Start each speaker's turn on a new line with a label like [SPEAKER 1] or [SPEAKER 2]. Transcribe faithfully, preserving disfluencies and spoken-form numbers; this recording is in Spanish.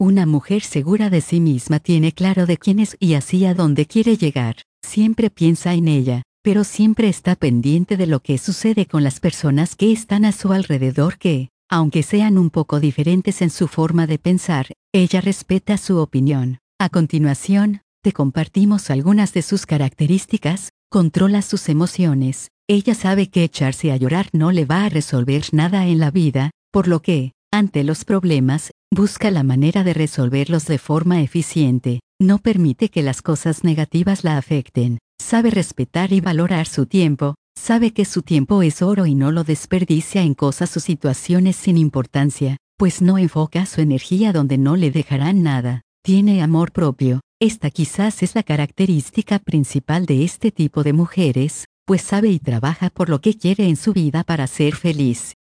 [SPEAKER 1] Una mujer segura de sí misma tiene claro de quién es y hacia dónde quiere llegar. Siempre piensa en ella, pero siempre está pendiente de lo que sucede con las personas que están a su alrededor que, aunque sean un poco diferentes en su forma de pensar, ella respeta su opinión. A continuación, te compartimos algunas de sus características. Controla sus emociones. Ella sabe que echarse a llorar no le va a resolver nada en la vida, por lo que, ante los problemas, busca la manera de resolverlos de forma eficiente. No permite que las cosas negativas la afecten. Sabe respetar y valorar su tiempo. Sabe que su tiempo es oro y no lo desperdicia en cosas o situaciones sin importancia, pues no enfoca su energía donde no le dejarán nada. Tiene amor propio. Esta quizás es la característica principal de este tipo de mujeres, pues sabe y trabaja por lo que quiere en su vida para ser feliz.